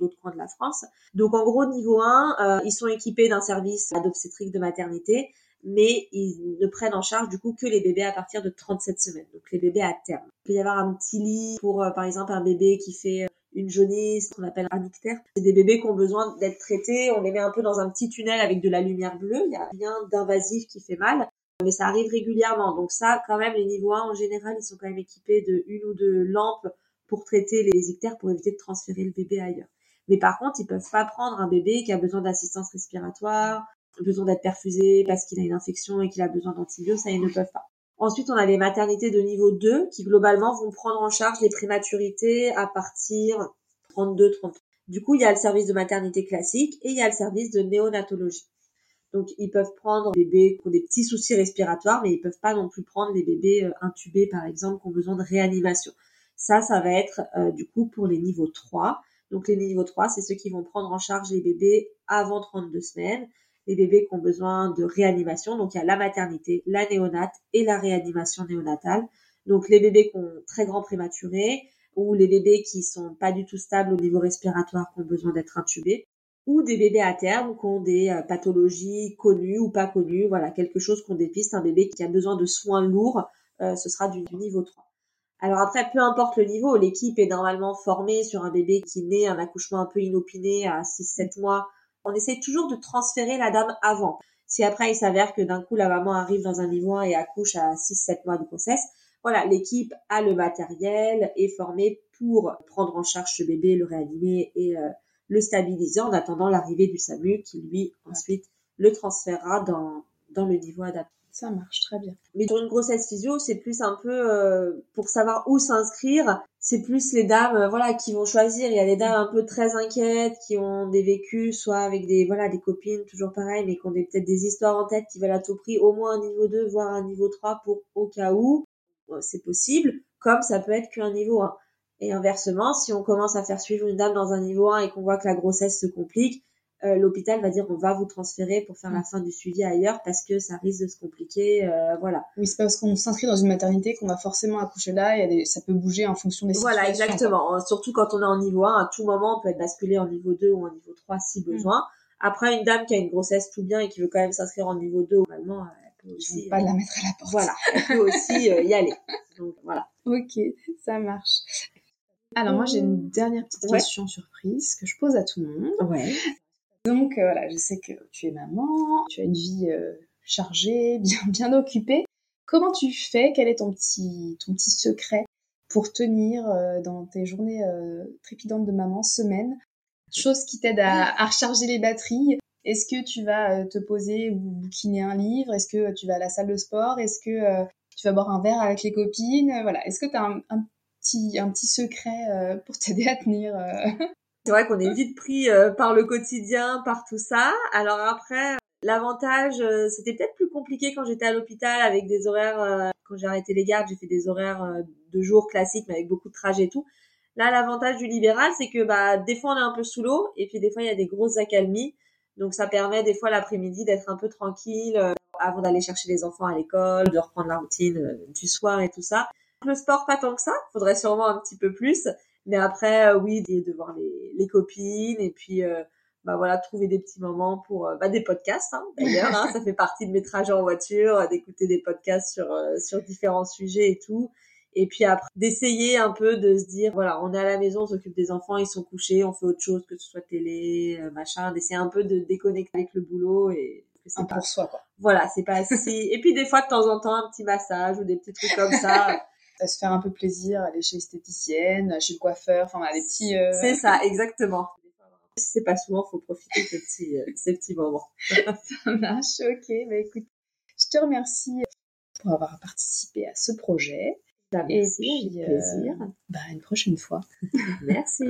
l'autre coin de la France. Donc en gros, niveau un, euh, ils sont équipés d'un service d'obstétrique de maternité, mais ils ne prennent en charge du coup que les bébés à partir de trente-sept semaines, donc les bébés à terme. Il peut y avoir un petit lit pour, euh, par exemple, un bébé qui fait une jaunisse, qu'on appelle un ictère. C'est des bébés qui ont besoin d'être traités, on les met un peu dans un petit tunnel avec de la lumière bleue, il n'y a rien d'invasif qui fait mal, mais ça arrive régulièrement. Donc ça, quand même, les niveaux un, en général, ils sont quand même équipés de une ou deux lampes pour traiter les ictères, pour éviter de transférer le bébé ailleurs. Mais par contre, ils peuvent pas prendre un bébé qui a besoin d'assistance respiratoire, besoin d'être perfusé parce qu'il a une infection et qu'il a besoin d'antibiotiques, ça ils ne peuvent pas. Ensuite, on a les maternités de niveau deux qui globalement vont prendre en charge les prématurités à partir de trente-deux trente. Du coup, il y a le service de maternité classique et il y a le service de néonatologie. Donc, ils peuvent prendre des bébés qui ont des petits soucis respiratoires, mais ils peuvent pas non plus prendre les bébés intubés, par exemple, qui ont besoin de réanimation. Ça, ça va être euh, du coup pour les niveaux trois. Donc, les niveaux trois, c'est ceux qui vont prendre en charge les bébés avant trente-deux semaines. Les bébés qui ont besoin de réanimation, donc il y a la maternité, la néonate et la réanimation néonatale. Donc les bébés qui ont très grand prématuré ou les bébés qui sont pas du tout stables au niveau respiratoire, qui ont besoin d'être intubés, ou des bébés à terme qui ont des euh, pathologies connues ou pas connues, voilà, quelque chose qu'on dépiste, un bébé qui a besoin de soins lourds, euh, ce sera du, du niveau trois. Alors après, peu importe le niveau, l'équipe est normalement formée sur un bébé qui naît un accouchement un peu inopiné à six sept mois. On essaie toujours de transférer la dame avant. Si après il s'avère que d'un coup la maman arrive dans un niveau un et accouche à six sept mois de grossesse, voilà, l'équipe a le matériel, est formée pour prendre en charge ce bébé, le réanimer et euh, le stabiliser en attendant l'arrivée du SAMU qui lui ensuite le transférera dans dans le niveau adapté. Ça marche très bien. Mais pour une grossesse physio, c'est plus un peu euh, pour savoir où s'inscrire. C'est plus les dames, euh, voilà, qui vont choisir. Il y a des dames un peu très inquiètes qui ont des vécus, soit avec des, voilà, des copines toujours pareil, mais qui ont des, peut-être des histoires en tête, qui veulent à tout prix au moins un niveau deux, voire un niveau trois pour au cas où. Bon, c'est possible, comme ça peut être qu'un niveau un. Et inversement, si on commence à faire suivre une dame dans un niveau un et qu'on voit que la grossesse se complique, Euh, l'hôpital va dire on va vous transférer pour faire la fin du suivi ailleurs parce que ça risque de se compliquer, euh, voilà. Oui, c'est pas parce qu'on s'inscrit dans une maternité qu'on va forcément accoucher là, il y a des, ça peut bouger en fonction des situations. Voilà, exactement. Quoi. Surtout quand on est en niveau un, à tout moment, on peut être basculé en niveau deux ou en niveau trois si besoin. Mmh. Après, une dame qui a une grossesse tout bien et qui veut quand même s'inscrire en niveau deux, normalement, elle peut aussi... Je ne pas euh, la mettre à la porte. Voilà, elle peut aussi euh, y aller. Donc, voilà. Ok, ça marche. Alors, moi, j'ai une dernière petite ouais. question surprise que je pose à tout le monde. Ouais. Donc, euh, voilà, je sais que tu es maman, tu as une vie euh, chargée, bien, bien occupée. Comment tu fais? Quel est ton petit, ton petit secret pour tenir euh, dans tes journées euh, trépidantes de maman, semaine? Chose qui t'aide à, à recharger les batteries. Est-ce que tu vas euh, te poser ou bouquiner un livre? Est-ce que tu vas à la salle de sport? Est-ce que euh, tu vas boire un verre avec les copines? Voilà. Est-ce que tu as un, un, petit, un petit secret euh, pour t'aider à tenir euh... C'est vrai qu'on est vite pris euh, par le quotidien, par tout ça. Alors après, l'avantage, euh, c'était peut-être plus compliqué quand j'étais à l'hôpital avec des horaires, euh, quand j'ai arrêté les gardes, j'ai fait des horaires euh, de jour classiques, mais avec beaucoup de trajets et tout. Là, l'avantage du libéral, c'est que bah des fois on est un peu sous l'eau et puis des fois il y a des grosses accalmies. Donc ça permet des fois l'après-midi d'être un peu tranquille euh, avant d'aller chercher les enfants à l'école, de reprendre la routine euh, du soir et tout ça. Le sport, pas tant que ça. Faudrait sûrement un petit peu plus. Mais après, euh, oui, de voir les, les copines et puis, euh, bah voilà, trouver des petits moments pour, euh, bah des podcasts, hein, d'ailleurs, hein, ça fait partie de mes trajets en voiture, euh, d'écouter des podcasts sur euh, sur différents sujets et tout. Et puis après, d'essayer un peu de se dire, voilà, on est à la maison, on s'occupe des enfants, ils sont couchés, on fait autre chose que ce soit télé, euh, machin, d'essayer un peu de déconnecter avec le boulot et c'est un pas pour soi, quoi. Voilà, c'est pas si. Et puis des fois, de temps en temps, un petit massage ou des petits trucs comme ça. À se faire un peu plaisir, aller chez l'esthéticienne, chez le coiffeur, enfin, des petits... Euh... C'est ça, exactement. Si c'est pas souvent, faut profiter de ces petits, euh, ces petits moments. Ça marche, ok. Bah écoute, je te remercie pour avoir participé à ce projet. Bah, merci, et puis, avec plaisir. Euh, bah, une prochaine fois. Merci.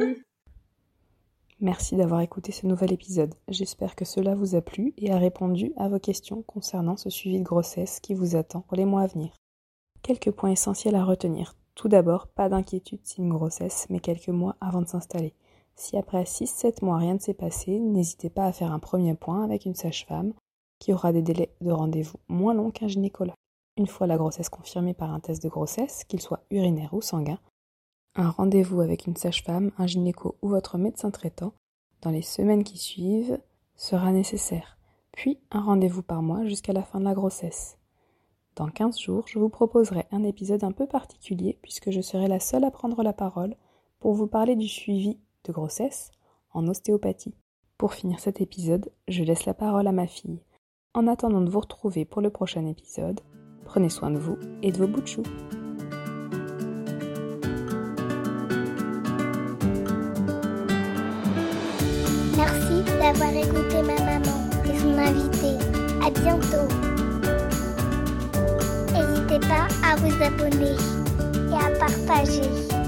Merci d'avoir écouté ce nouvel épisode. J'espère que cela vous a plu et a répondu à vos questions concernant ce suivi de grossesse qui vous attend pour les mois à venir. Quelques points essentiels à retenir. Tout d'abord, pas d'inquiétude si une grossesse, mais quelques mois avant de s'installer. Si après six sept mois rien ne s'est passé, n'hésitez pas à faire un premier point avec une sage-femme qui aura des délais de rendez-vous moins longs qu'un gynécologue. Une fois la grossesse confirmée par un test de grossesse, qu'il soit urinaire ou sanguin, un rendez-vous avec une sage-femme, un gynéco ou votre médecin traitant dans les semaines qui suivent sera nécessaire, puis un rendez-vous par mois jusqu'à la fin de la grossesse. Dans quinze jours, je vous proposerai un épisode un peu particulier puisque je serai la seule à prendre la parole pour vous parler du suivi de grossesse en ostéopathie. Pour finir cet épisode, je laisse la parole à ma fille. En attendant de vous retrouver pour le prochain épisode, prenez soin de vous et de vos bouts de chou. Merci d'avoir écouté ma maman et son invité. À bientôt. N'hésitez pas à vous abonner et à partager.